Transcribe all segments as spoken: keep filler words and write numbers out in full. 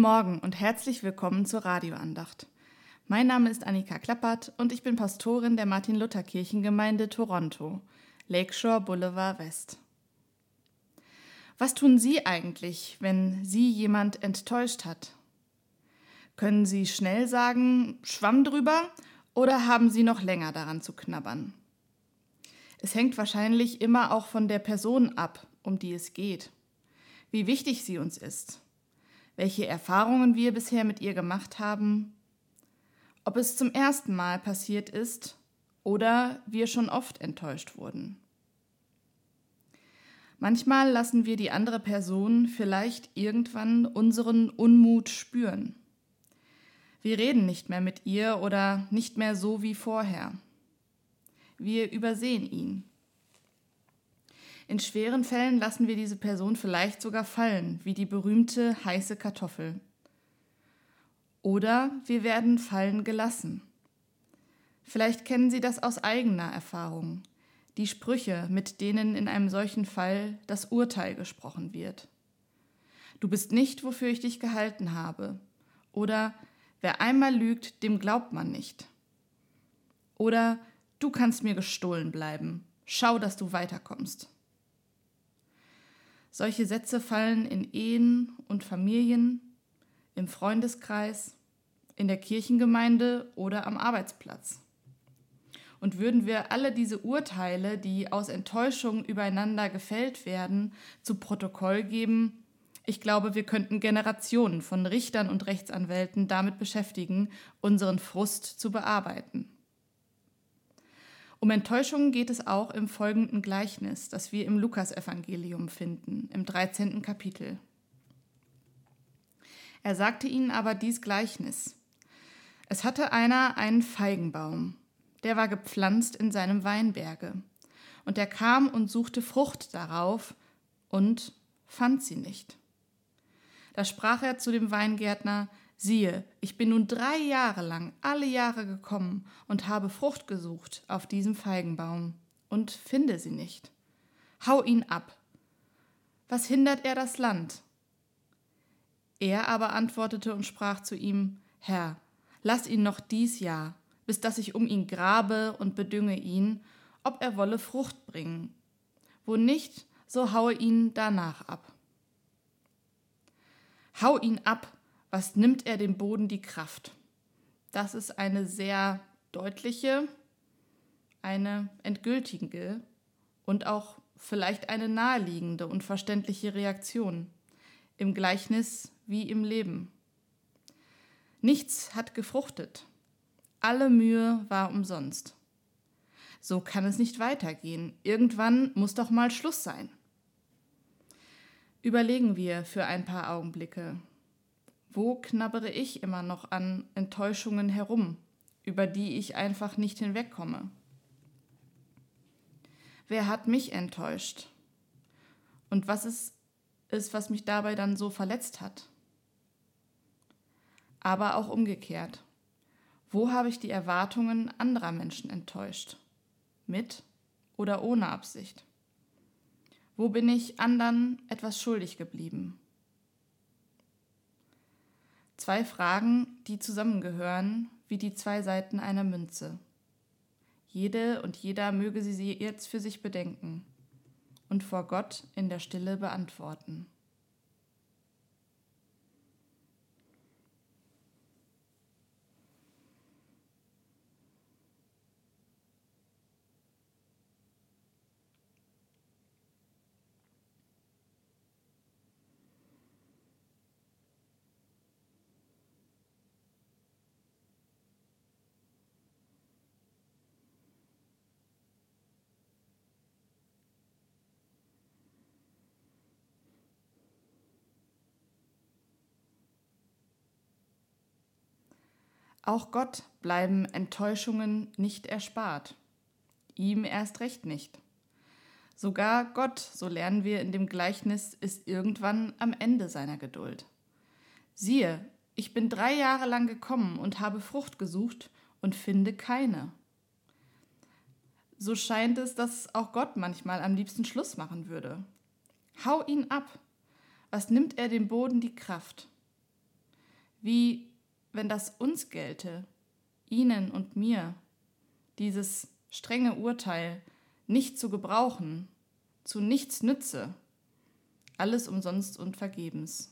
Morgen und herzlich willkommen zur Radioandacht. Mein Name ist Annika Klappert und ich bin Pastorin der Martin-Luther-Kirchengemeinde Toronto, Lakeshore Boulevard West. Was tun Sie eigentlich, wenn Sie jemand enttäuscht hat? Können Sie schnell sagen, Schwamm drüber, oder haben Sie noch länger daran zu knabbern? Es hängt wahrscheinlich immer auch von der Person ab, um die es geht, wie wichtig sie uns ist, welche Erfahrungen wir bisher mit ihr gemacht haben, ob es zum ersten Mal passiert ist oder wir schon oft enttäuscht wurden. Manchmal lassen wir die andere Person vielleicht irgendwann unseren Unmut spüren. Wir reden nicht mehr mit ihr oder nicht mehr so wie vorher. Wir übersehen ihn. In schweren Fällen lassen wir diese Person vielleicht sogar fallen, wie die berühmte heiße Kartoffel. Oder wir werden fallen gelassen. Vielleicht kennen Sie das aus eigener Erfahrung, die Sprüche, mit denen in einem solchen Fall das Urteil gesprochen wird. Du bist nicht, wofür ich dich gehalten habe. Oder wer einmal lügt, dem glaubt man nicht. Oder du kannst mir gestohlen bleiben. Schau, dass du weiterkommst. Solche Sätze fallen in Ehen und Familien, im Freundeskreis, in der Kirchengemeinde oder am Arbeitsplatz. Und würden wir alle diese Urteile, die aus Enttäuschung übereinander gefällt werden, zu Protokoll geben, ich glaube, wir könnten Generationen von Richtern und Rechtsanwälten damit beschäftigen, unseren Frust zu bearbeiten. Um Enttäuschungen geht es auch im folgenden Gleichnis, das wir im Lukasevangelium finden, im dreizehnten Kapitel. Er sagte ihnen aber dies Gleichnis. Es hatte einer einen Feigenbaum, der war gepflanzt in seinem Weinberge, und er kam und suchte Frucht darauf und fand sie nicht. Da sprach er zu dem Weingärtner: Siehe, ich bin nun drei Jahre lang alle Jahre gekommen und habe Frucht gesucht auf diesem Feigenbaum und finde sie nicht. Hau ihn ab. Was hindert er das Land? Er aber antwortete und sprach zu ihm: Herr, lass ihn noch dies Jahr, bis dass ich um ihn grabe und bedünge ihn, ob er wolle Frucht bringen. Wo nicht, so haue ihn danach ab. Hau ihn ab. Was nimmt er dem Boden die Kraft? Das ist eine sehr deutliche, eine endgültige und auch vielleicht eine naheliegende und verständliche Reaktion, im Gleichnis wie im Leben. Nichts hat gefruchtet, alle Mühe war umsonst. So kann es nicht weitergehen, irgendwann muss doch mal Schluss sein. Überlegen wir für ein paar Augenblicke. Wo knabbere ich immer noch an Enttäuschungen herum, über die ich einfach nicht hinwegkomme? Wer hat mich enttäuscht? Und was ist es, was mich dabei dann so verletzt hat? Aber auch umgekehrt. Wo habe ich die Erwartungen anderer Menschen enttäuscht? Mit oder ohne Absicht? Wo bin ich anderen etwas schuldig geblieben? Zwei Fragen, die zusammengehören wie die zwei Seiten einer Münze. Jede und jeder möge sie jetzt für sich bedenken und vor Gott in der Stille beantworten. Auch Gott bleiben Enttäuschungen nicht erspart. Ihm erst recht nicht. Sogar Gott, so lernen wir in dem Gleichnis, ist irgendwann am Ende seiner Geduld. Siehe, ich bin drei Jahre lang gekommen und habe Frucht gesucht und finde keine. So scheint es, dass auch Gott manchmal am liebsten Schluss machen würde. Hau ihn ab. Was nimmt er dem Boden die Kraft? wie wenn das uns gelte, ihnen und mir, dieses strenge Urteil nicht zu gebrauchen, zu nichts nütze, alles umsonst und vergebens.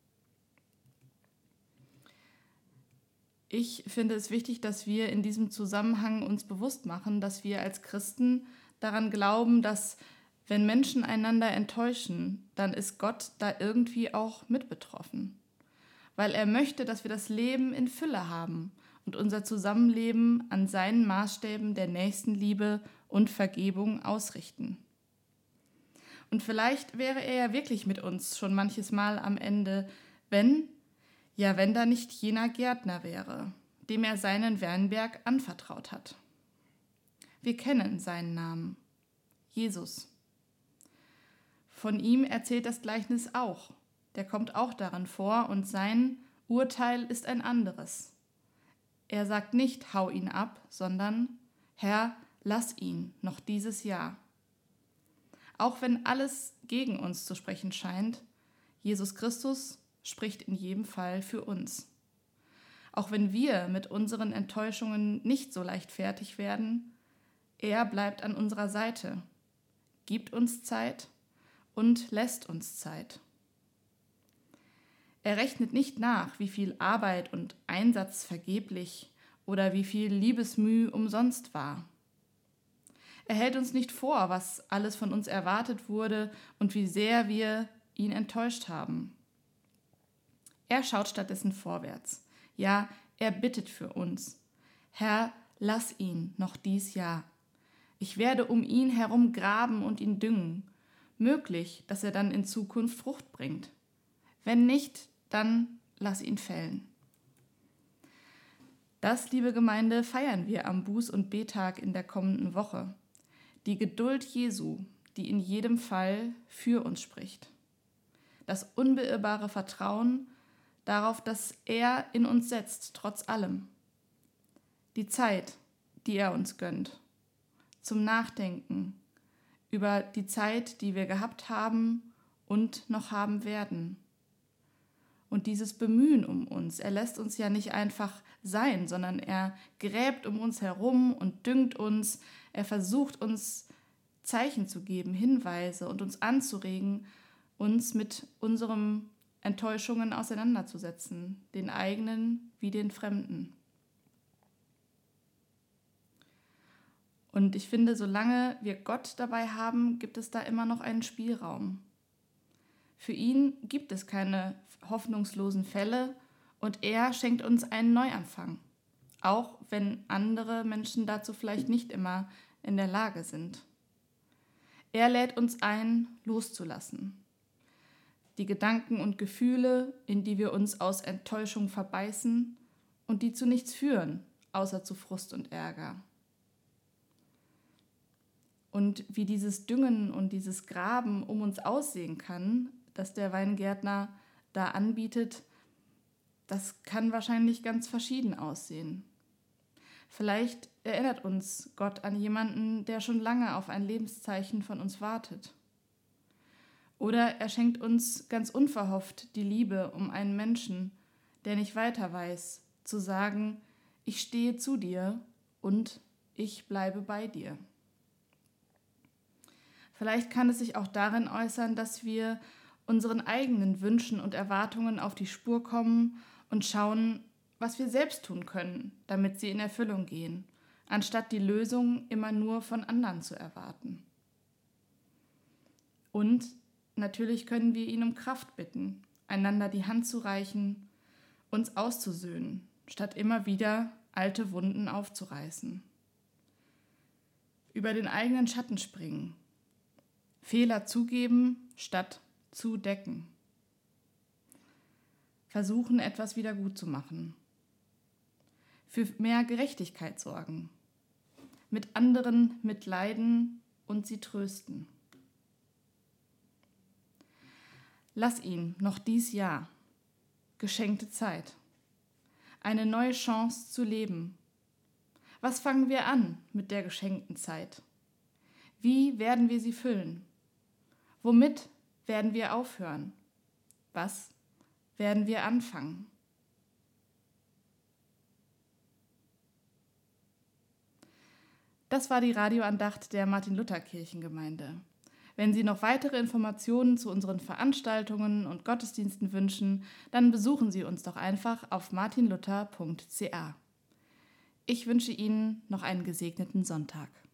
Ich finde es wichtig, dass wir in diesem Zusammenhang uns bewusst machen, dass wir als Christen daran glauben, dass wenn Menschen einander enttäuschen, dann ist Gott da irgendwie auch mit betroffen. Weil er möchte, dass wir das Leben in Fülle haben und unser Zusammenleben an seinen Maßstäben der Nächstenliebe und Vergebung ausrichten. Und vielleicht wäre er ja wirklich mit uns schon manches Mal am Ende, wenn, ja, wenn da nicht jener Gärtner wäre, dem er seinen Weinberg anvertraut hat. Wir kennen seinen Namen, Jesus. Von ihm erzählt das Gleichnis auch. Der kommt auch darin vor und sein Urteil ist ein anderes. Er sagt nicht, hau ihn ab, sondern, Herr, lass ihn noch dieses Jahr. Auch wenn alles gegen uns zu sprechen scheint, Jesus Christus spricht in jedem Fall für uns. Auch wenn wir mit unseren Enttäuschungen nicht so leicht fertig werden, er bleibt an unserer Seite, gibt uns Zeit und lässt uns Zeit. Er rechnet nicht nach, wie viel Arbeit und Einsatz vergeblich oder wie viel Liebesmüh umsonst war. Er hält uns nicht vor, was alles von uns erwartet wurde und wie sehr wir ihn enttäuscht haben. Er schaut stattdessen vorwärts. Ja, er bittet für uns. Herr, lass ihn noch dies Jahr. Ich werde um ihn herum graben und ihn düngen. Möglich, dass er dann in Zukunft Frucht bringt. Wenn nicht, dann lass ihn fällen. Das, liebe Gemeinde, feiern wir am Buß- und Bettag in der kommenden Woche. Die Geduld Jesu, die in jedem Fall für uns spricht. Das unbeirrbare Vertrauen darauf, dass er in uns setzt, trotz allem. Die Zeit, die er uns gönnt, zum Nachdenken über die Zeit, die wir gehabt haben und noch haben werden. Und dieses Bemühen um uns, er lässt uns ja nicht einfach sein, sondern er gräbt um uns herum und düngt uns, er versucht uns Zeichen zu geben, Hinweise und uns anzuregen, uns mit unseren Enttäuschungen auseinanderzusetzen, den eigenen wie den fremden. Und ich finde, solange wir Gott dabei haben, gibt es da immer noch einen Spielraum. Für ihn gibt es keine hoffnungslosen Fälle und er schenkt uns einen Neuanfang, auch wenn andere Menschen dazu vielleicht nicht immer in der Lage sind. Er lädt uns ein, loszulassen. Die Gedanken und Gefühle, in die wir uns aus Enttäuschung verbeißen und die zu nichts führen, außer zu Frust und Ärger. Und wie dieses Düngen und dieses Graben um uns aussehen kann, das der Weingärtner da anbietet, das kann wahrscheinlich ganz verschieden aussehen. Vielleicht erinnert uns Gott an jemanden, der schon lange auf ein Lebenszeichen von uns wartet. Oder er schenkt uns ganz unverhofft die Liebe um einen Menschen, der nicht weiter weiß, zu sagen, ich stehe zu dir und ich bleibe bei dir. Vielleicht kann es sich auch darin äußern, dass wir unseren eigenen Wünschen und Erwartungen auf die Spur kommen und schauen, was wir selbst tun können, damit sie in Erfüllung gehen, anstatt die Lösung immer nur von anderen zu erwarten. Und natürlich können wir ihn um Kraft bitten, einander die Hand zu reichen, uns auszusöhnen, statt immer wieder alte Wunden aufzureißen. Über den eigenen Schatten springen, Fehler zugeben, statt zu decken. Versuchen, etwas wieder gut zu machen. Für mehr Gerechtigkeit sorgen. Mit anderen mitleiden und sie trösten. Lass ihn noch dies Jahr. Geschenkte Zeit. Eine neue Chance zu leben. Was fangen wir an mit der geschenkten Zeit? Wie werden wir sie füllen? Womit werden wir aufhören? Was werden wir anfangen? Das war die Radioandacht der Martin-Luther-Kirchengemeinde. Wenn Sie noch weitere Informationen zu unseren Veranstaltungen und Gottesdiensten wünschen, dann besuchen Sie uns doch einfach auf martinluther punkt c a. Ich wünsche Ihnen noch einen gesegneten Sonntag.